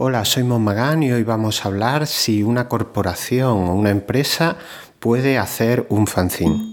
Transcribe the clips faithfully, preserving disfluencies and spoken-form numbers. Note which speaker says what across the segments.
Speaker 1: Hola, soy Monmagán y hoy vamos a hablar si una corporación o una empresa puede hacer un fanzine.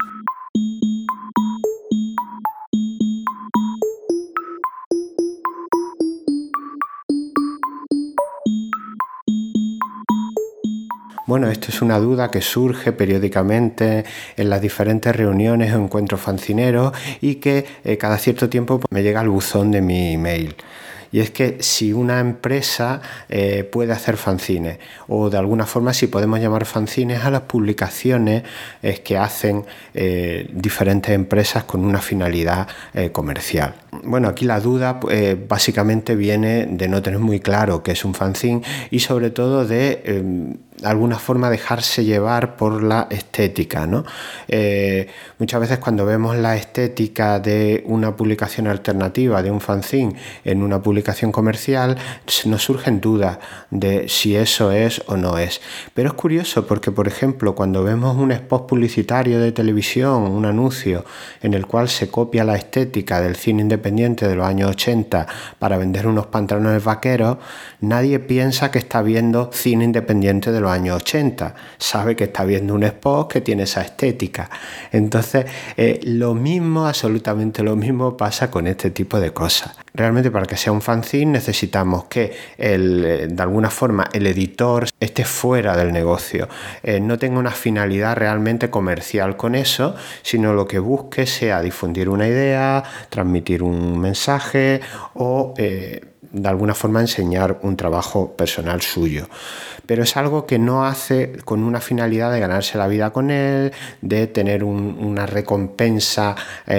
Speaker 1: Bueno, esto es una duda que surge periódicamente en las diferentes reuniones o encuentros fanzineros y que eh, cada cierto tiempo me llega al buzón de mi email. Y es que si una empresa eh, puede hacer fanzines, o de alguna forma si podemos llamar fanzines a las publicaciones eh, que hacen eh, diferentes empresas con una finalidad eh, comercial. Bueno, aquí la duda eh, básicamente viene de no tener muy claro qué es un fanzine y sobre todo de eh, de alguna forma dejarse llevar por la estética, ¿no? Eh, muchas veces cuando vemos la estética de una publicación alternativa, de un fanzine, en una publicación comercial, nos surgen dudas de si eso es o no es. Pero es curioso porque, por ejemplo, cuando vemos un spot publicitario de televisión, un anuncio en el cual se copia la estética del cine independiente de los años ochenta para vender unos pantalones vaqueros, nadie piensa que está viendo cine independiente de los años ochenta, sabe que está viendo un spot que tiene esa estética. Entonces, eh, lo mismo, absolutamente lo mismo pasa con este tipo de cosas. Realmente para que sea un fanzine necesitamos que el, de alguna forma el editor esté fuera del negocio, eh, no tenga una finalidad realmente comercial con eso, sino lo que busque sea difundir una idea, transmitir un mensaje o eh, de alguna forma enseñar un trabajo personal suyo. Pero es algo que no hace con una finalidad de ganarse la vida con él, de tener un, una recompensa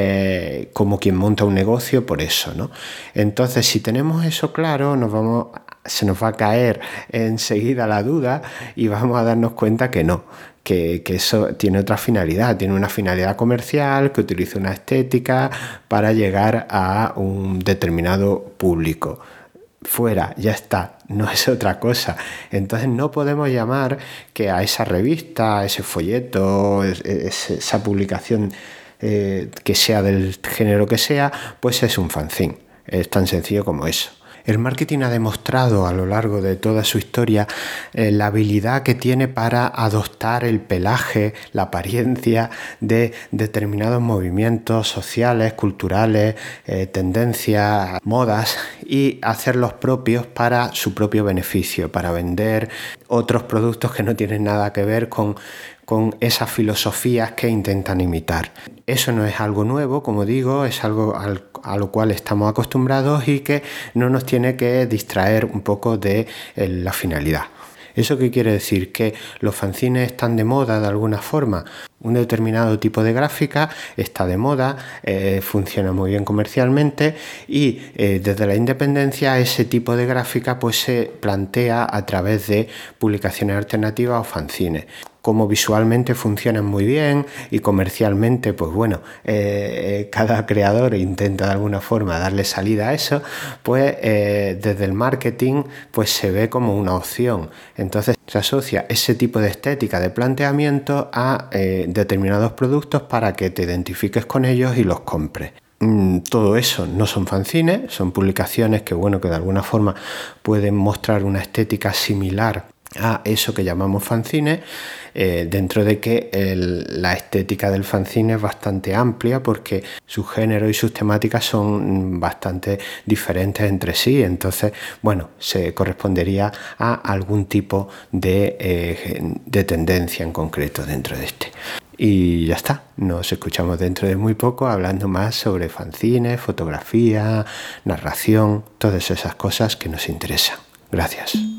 Speaker 1: eh, como quien monta un negocio por eso, ¿no? Entonces, si tenemos eso claro, nos vamos, se nos va a caer enseguida la duda y vamos a darnos cuenta que no. Que, que eso tiene otra finalidad, tiene una finalidad comercial, que utiliza una estética para llegar a un determinado público. Fuera, ya está, no es otra cosa. Entonces no podemos llamar que a esa revista, a ese folleto, es, es, esa publicación eh, que sea del género que sea, pues es un fanzine. Es tan sencillo como eso. El marketing ha demostrado a lo largo de toda su historia eh, la habilidad que tiene para adoptar el pelaje, la apariencia de determinados movimientos sociales, culturales, eh, tendencias, modas y hacerlos propios para su propio beneficio, para vender otros productos que no tienen nada que ver con con esas filosofías que intentan imitar. Eso no es algo nuevo, como digo, es algo al, a lo cual estamos acostumbrados y que no nos tiene que distraer un poco de eh, la finalidad. ¿Eso qué quiere decir? Que los fanzines están de moda de alguna forma. Un determinado tipo de gráfica está de moda, eh, funciona muy bien comercialmente y eh, desde la independencia ese tipo de gráfica pues se plantea a través de publicaciones alternativas o fanzines. Como visualmente funcionan muy bien y comercialmente, pues bueno, eh, cada creador intenta de alguna forma darle salida a eso, pues eh, desde el marketing pues se ve como una opción. Entonces se asocia ese tipo de estética, de planteamiento a eh, determinados productos para que te identifiques con ellos y los compres. Todo eso no son fanzines, son publicaciones que, bueno, que de alguna forma pueden mostrar una estética similar a eso que llamamos fanzine, eh, dentro de que el, la estética del fanzine es bastante amplia porque su género y sus temáticas son bastante diferentes entre sí. Entonces, bueno, se correspondería a algún tipo de, eh, de tendencia en concreto dentro de este. Y ya está, nos escuchamos dentro de muy poco hablando más sobre fanzines, fotografía, narración, todas esas cosas que nos interesan. Gracias.